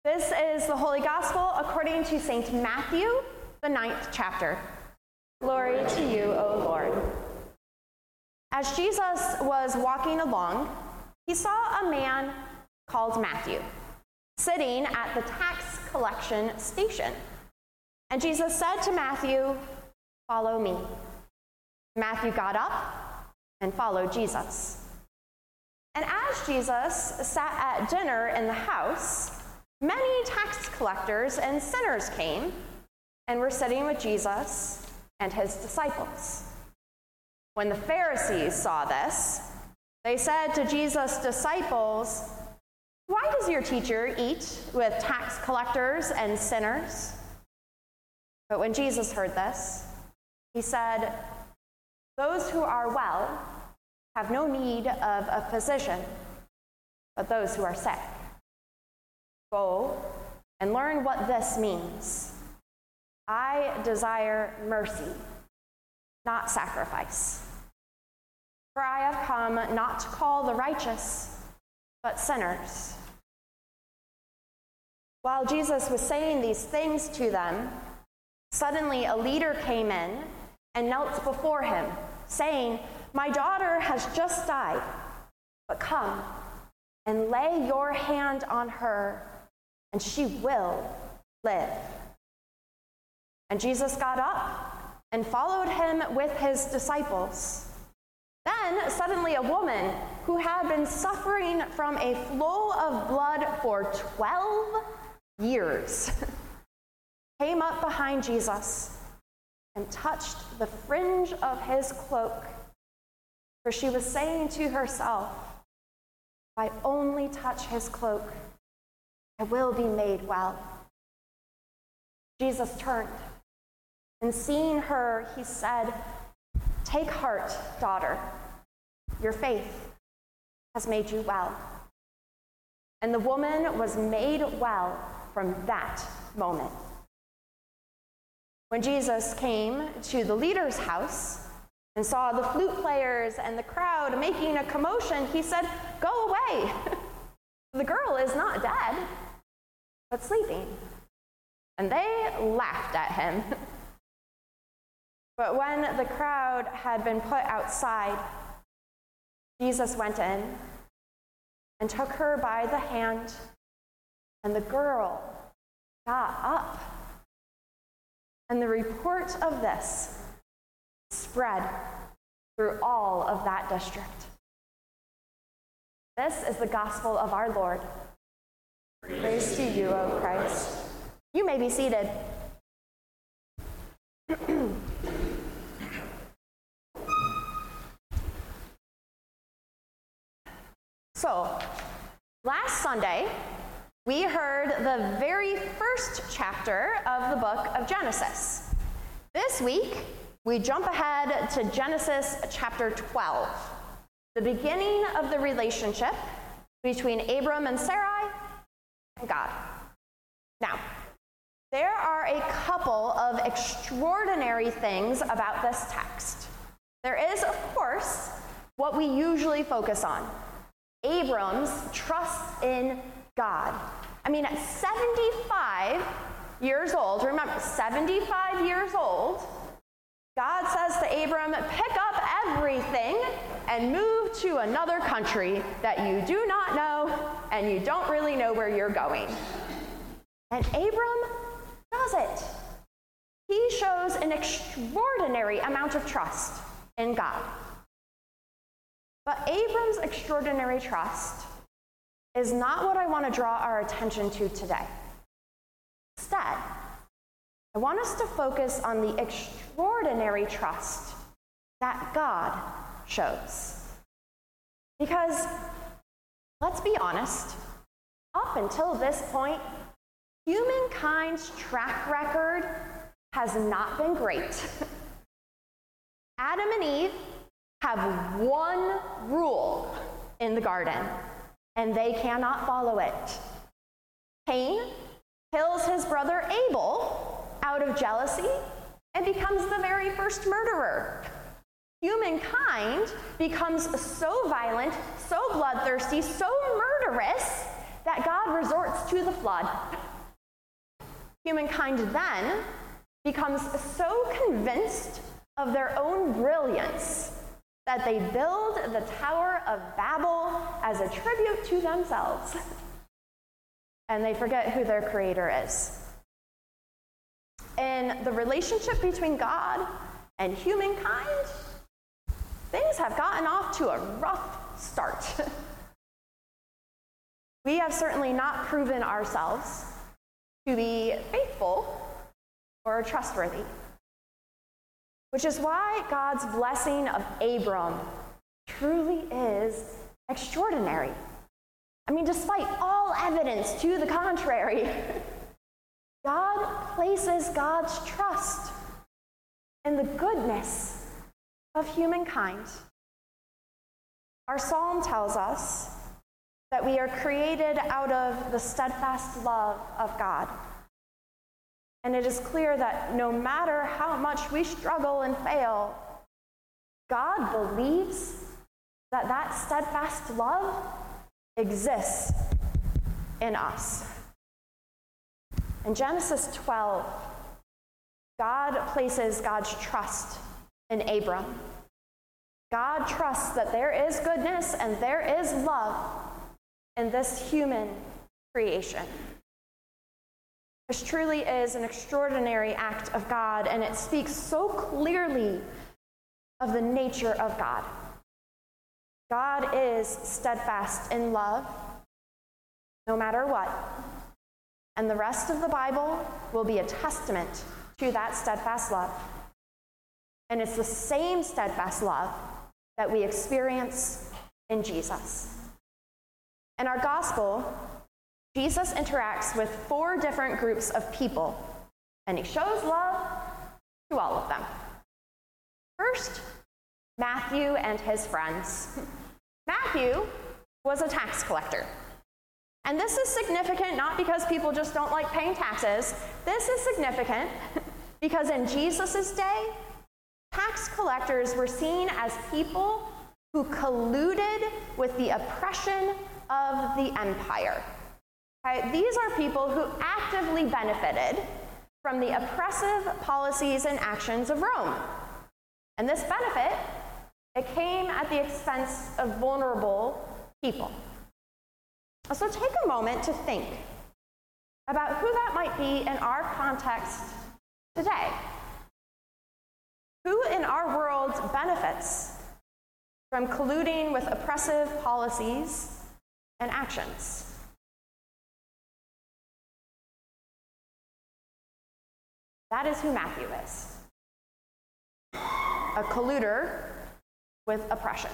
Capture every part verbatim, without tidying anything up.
This is the Holy Gospel according to Saint Matthew, the ninth chapter. Glory to you, O Lord. As Jesus was walking along, he saw a man called Matthew sitting at the tax collection station. And Jesus said to Matthew, "Follow me." Matthew got up and followed Jesus. And as Jesus sat at dinner in the house, many tax collectors and sinners came and were sitting with Jesus and his disciples. When the Pharisees saw this, they said to Jesus' disciples, "Why does your teacher eat with tax collectors and sinners?" But when Jesus heard this, he said, "Those who are well have no need of a physician, but those who are sick. Go and learn what this means. I desire mercy, not sacrifice. For I have come not to call the righteous, but sinners." While Jesus was saying these things to them, suddenly a leader came in and knelt before him, saying, "My daughter has just died, but come and lay your hand on her, and she will live." And Jesus got up and followed him with his disciples. Then suddenly a woman who had been suffering from a flow of blood for twelve years came up behind Jesus and touched the fringe of his cloak, for she was saying to herself, "If I only touch his cloak, I will be made well." Jesus turned, and seeing her, he said, "Take heart, daughter. Your faith has made you well." And the woman was made well from that moment. When Jesus came to the leader's house and saw the flute players and the crowd making a commotion, he said, "Go away. The girl is not dead, but sleeping." And they laughed at him. But when the crowd had been put outside, Jesus went in and took her by the hand, and the girl got up. And the report of this spread through all of that district. This is the gospel of our Lord. Praise to you, O Christ. You may be seated. So, last Sunday, we heard the very first chapter of the book of Genesis. This week, we jump ahead to Genesis chapter twelve, the beginning of the relationship between Abram and Sarai and God. Now, there are a couple of extraordinary things about this text. There is, of course, what we usually focus on: Abram's trust in God. I mean, at seventy-five years old, remember, seventy-five years old, God says to Abram, "Pick up everything and move to another country that you do not know and you don't really know where you're going." And Abram does it. He shows an extraordinary amount of trust in God. But Abram's extraordinary trust is not what I want to draw our attention to today. Instead, I want us to focus on the extraordinary trust that God shows. Because, let's be honest, up until this point, humankind's track record has not been great. Adam and Eve have one rule in the garden, and they cannot follow it. Cain kills his brother Abel out of jealousy and becomes the very first murderer. Humankind becomes so violent, so bloodthirsty, so murderous that God resorts to the flood. Humankind then becomes so convinced of their own brilliance that they build the Tower of Babel as a tribute to themselves. And they forget who their creator is. In the relationship between God and humankind, things have gotten off to a rough start. We have certainly not proven ourselves to be faithful or trustworthy, which is why God's blessing of Abram truly is extraordinary. I mean, despite all evidence to the contrary, God places God's trust in the goodness of humankind. Our psalm tells us that we are created out of the steadfast love of God. And it is clear that no matter how much we struggle and fail, God believes that that steadfast love exists in us. In Genesis twelve, God places God's trust in Abram. God trusts that there is goodness and there is love in this human creation. This truly is an extraordinary act of God, and it speaks so clearly of the nature of God. God is steadfast in love, no matter what. And the rest of the Bible will be a testament to that steadfast love. And it's the same steadfast love that we experience in Jesus. In our gospel, Jesus interacts with four different groups of people, and he shows love to all of them. First, Matthew and his friends. Matthew was a tax collector. And this is significant not because people just don't like paying taxes. This is significant because in Jesus' day, tax collectors were seen as people who colluded with the oppression of the empire. Okay? These are people who actively benefited from the oppressive policies and actions of Rome. And this benefit, it came at the expense of vulnerable people. So take a moment to think about who that might be in our context today. Who in our world benefits from colluding with oppressive policies and actions? That is who Matthew is. A colluder with oppression.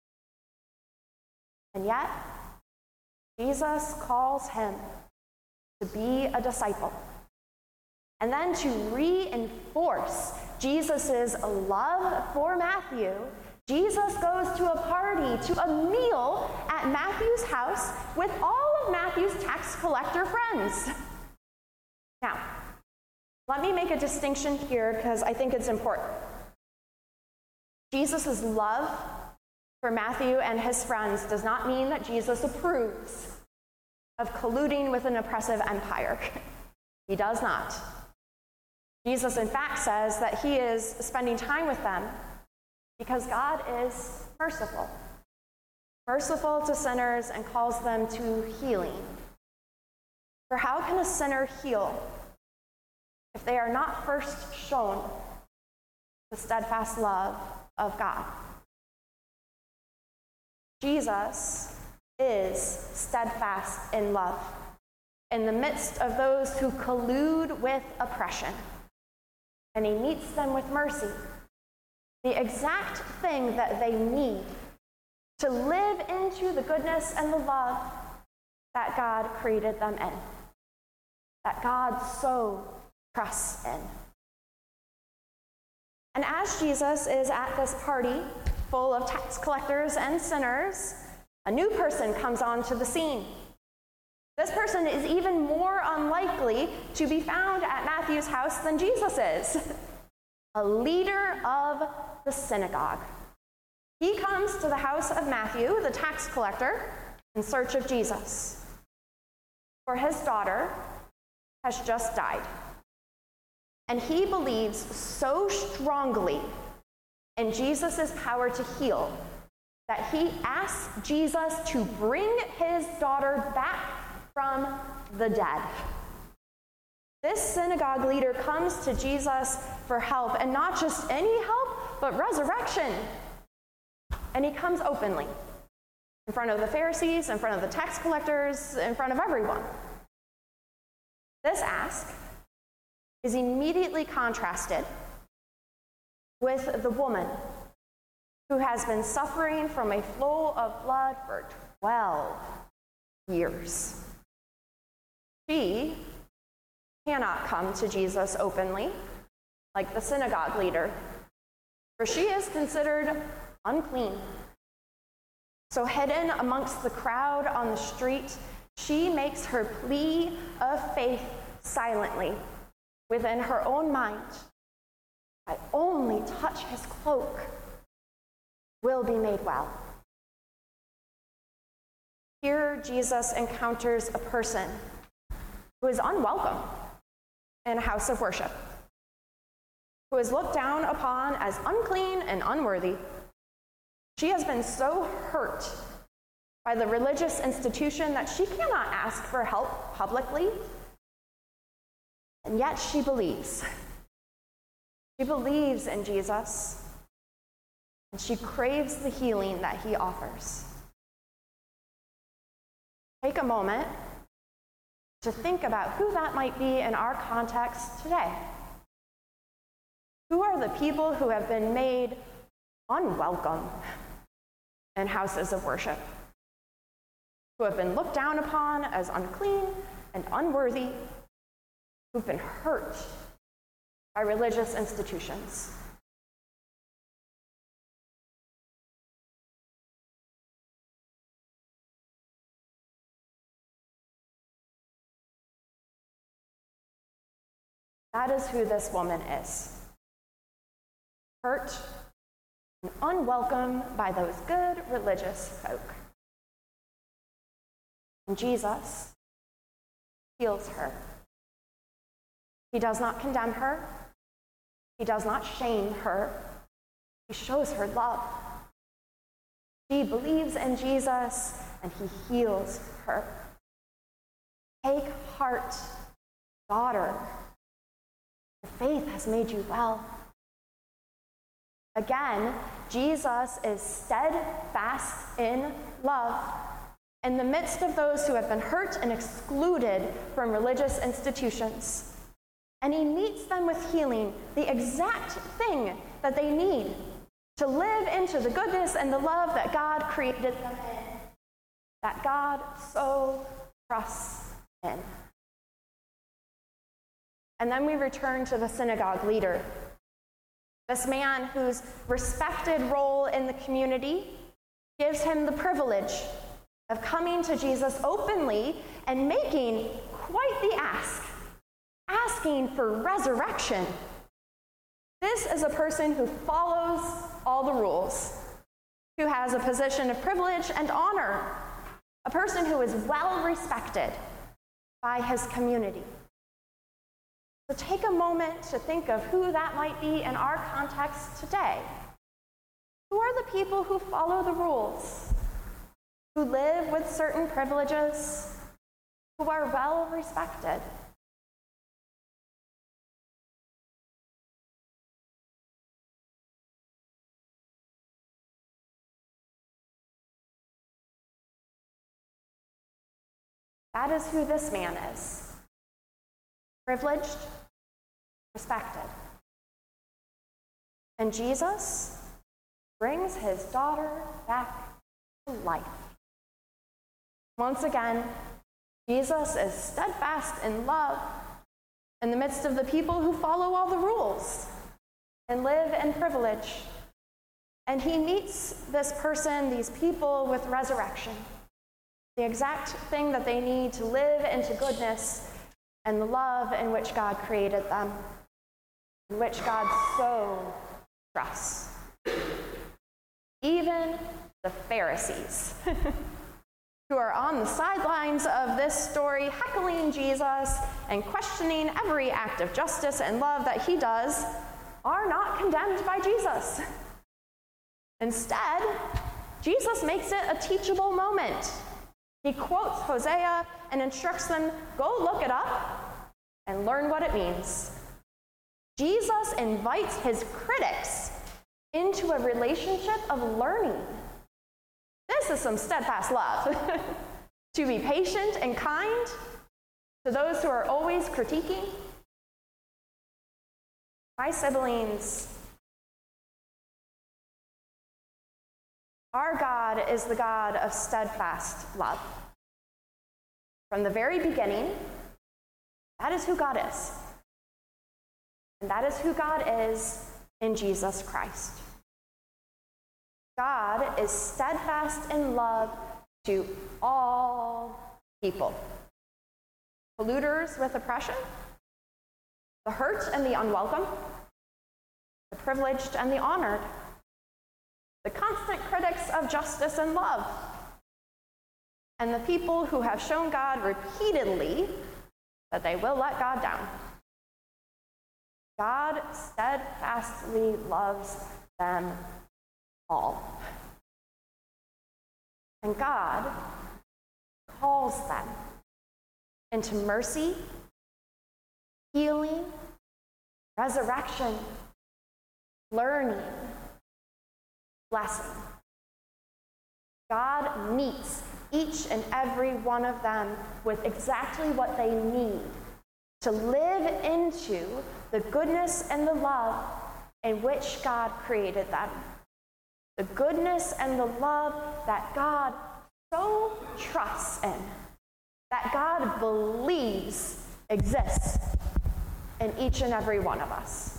And yet, Jesus calls him to be a disciple. And then to reinforce Jesus' love for Matthew, Jesus goes to a party, to a meal at Matthew's house with all of Matthew's tax collector friends. Now, let me make a distinction here because I think it's important. Jesus' love for Matthew and his friends does not mean that Jesus approves of colluding with an oppressive empire. He does not. Jesus, in fact, says that he is spending time with them because God is merciful. Merciful to sinners and calls them to healing. For how can a sinner heal if they are not first shown the steadfast love of God? Jesus is steadfast in love in the midst of those who collude with oppression. And he meets them with mercy, the exact thing that they need to live into the goodness and the love that God created them in, that God so trusts in. And as Jesus is at this party full of tax collectors and sinners, a new person comes onto the scene. This person is even more unlikely to be found at Matthew's house than Jesus is. A leader of the synagogue. He comes to the house of Matthew, the tax collector, in search of Jesus. For his daughter has just died. And he believes so strongly in Jesus' power to heal that he asks Jesus to bring his daughter back from the dead. This synagogue leader comes to Jesus for help, and not just any help, but resurrection. And he comes openly, in front of the Pharisees, in front of the tax collectors, in front of everyone. This ask is immediately contrasted with the woman who has been suffering from a flow of blood for twelve years. She cannot come to Jesus openly, like the synagogue leader, for she is considered unclean. So hidden amongst the crowd on the street, she makes her plea of faith silently within her own mind. I only touch his cloak, will be made well. Here, Jesus encounters a person who is unwelcome in a house of worship, who is looked down upon as unclean and unworthy. She has been so hurt by the religious institution that she cannot ask for help publicly, and yet she believes. She believes in Jesus, and she craves the healing that he offers. Take a moment to think about who that might be in our context today. Who are the people who have been made unwelcome in houses of worship? Who have been looked down upon as unclean and unworthy, who've been hurt by religious institutions? That is who this woman is. Hurt and unwelcome by those good religious folk. And Jesus heals her. He does not condemn her. He does not shame her. He shows her love. She believes in Jesus, and he heals her. Take heart, daughter. Your faith has made you well. Again, Jesus is steadfast in love in the midst of those who have been hurt and excluded from religious institutions. And he meets them with healing, the exact thing that they need to live into the goodness and the love that God created them in, that God so trusts in. And then we return to the synagogue leader, this man whose respected role in the community gives him the privilege of coming to Jesus openly and making quite the ask, asking for resurrection. This is a person who follows all the rules, who has a position of privilege and honor, a person who is well respected by his community. So take a moment to think of who that might be in our context today. Who are the people who follow the rules, who live with certain privileges, who are well respected? That is who this man is. Privileged, respected. And Jesus brings his daughter back to life. Once again, Jesus is steadfast in love in the midst of the people who follow all the rules and live in privilege. And he meets this person, these people, with resurrection, the exact thing that they need to live into goodness and the love in which God created them, in which God so trusts. Even the Pharisees who are on the sidelines of this story, heckling Jesus and questioning every act of justice and love that he does, are not condemned by Jesus. Instead, Jesus makes it a teachable moment. He quotes Hosea and instructs them, go look it up and learn what it means. Jesus invites his critics into a relationship of learning. This is some steadfast love. To be patient and kind to those who are always critiquing. My siblings, our God is the God of steadfast love. From the very beginning, that is who God is. And that is who God is in Jesus Christ. God is steadfast in love to all people. Polluters with oppression, the hurt and the unwelcome, the privileged and the honored, the constant critics of justice and love, and the people who have shown God repeatedly that they will let God down. God steadfastly loves them all. And God calls them into mercy, healing, resurrection, learning, blessing. God meets each and every one of them with exactly what they need to live into the goodness and the love in which God created them. The goodness and the love that God so trusts in, that God believes exists in each and every one of us.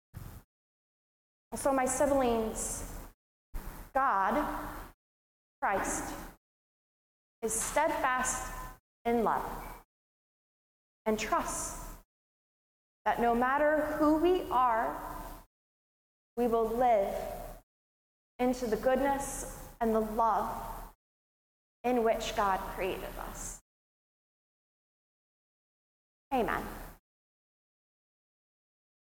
So my siblings, God, Christ, is steadfast in love and trusts that no matter who we are, we will live into the goodness and the love in which God created us. Amen.